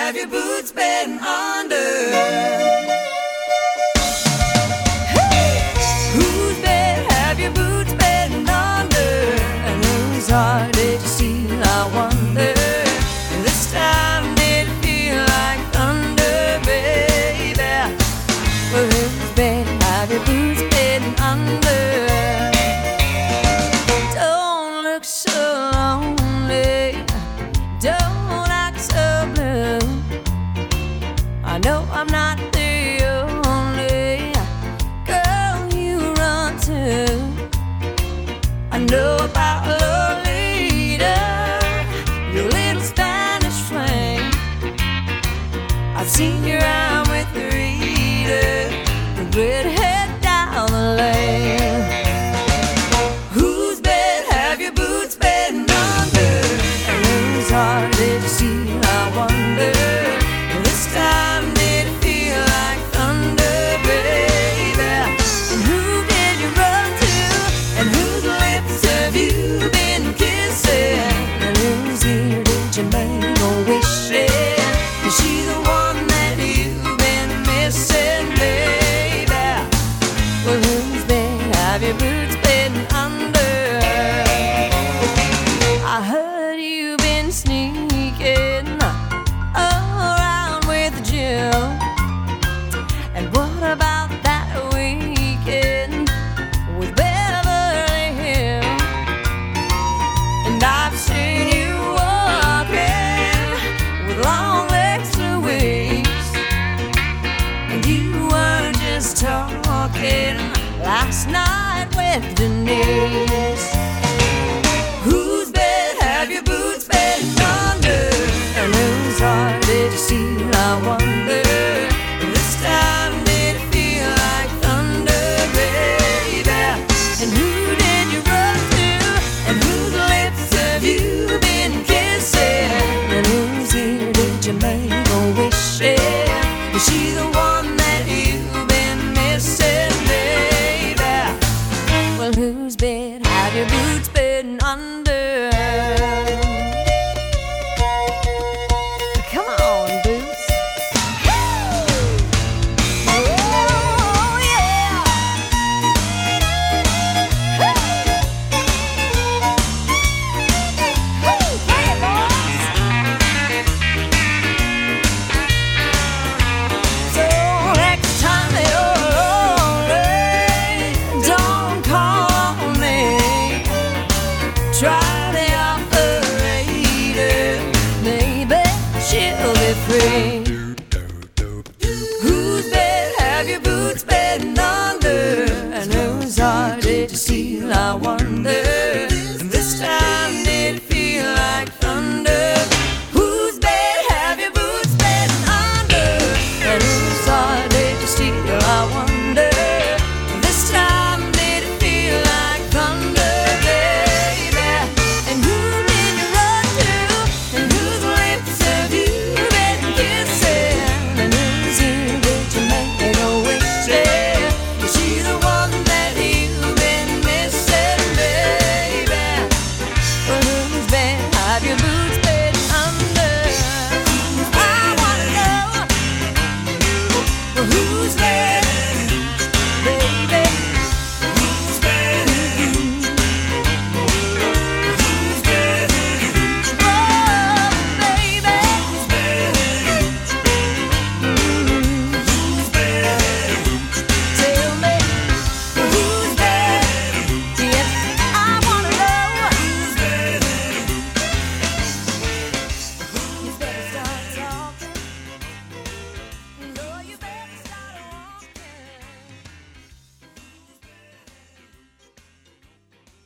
have your boots been under? Whose bed have your boots been under? And whose heart did you steal, I wonder? This time did it feel like thunder, baby? Well, whose bed have your boots been under? Don't look so lonely, don't act so blue. I know I'm not the only girl you run to. I know about Lolita, your little Spanish flame. I've seen you around with Rita, the redhead down the lane. Whose bed have your boots been under? And whose heart did you steal, I wonder? This time did it feel like thunder, baby? And who did you run to? And whose lips have you been kissing? And whose ear did you make a wish in? Is she the one that you've been missing, baby? Well, whose bed have your boots been under? I heard you've been sneaking around with Jill. And what about that weekend with Beverly Hills? And I've seen you walking with long legs to waist. And you were just talking last night with Denise. Whose bed have your boots been under? And whose heart did you steal, I wonder? This time did it feel like thunder, baby? And who did you run to? And whose lips have you been kissing? And whose ear did you make a wish in? Is she the one that you've been missing, baby? Well, whose bed have your boots been under? Come on, Boots. Oh, yeah. Hey, boys. So next time you're lonely, don't call me. Try the operator, maybe she'll be free. Whose bed have your boots been under? And whose heart did you steal, I wonder?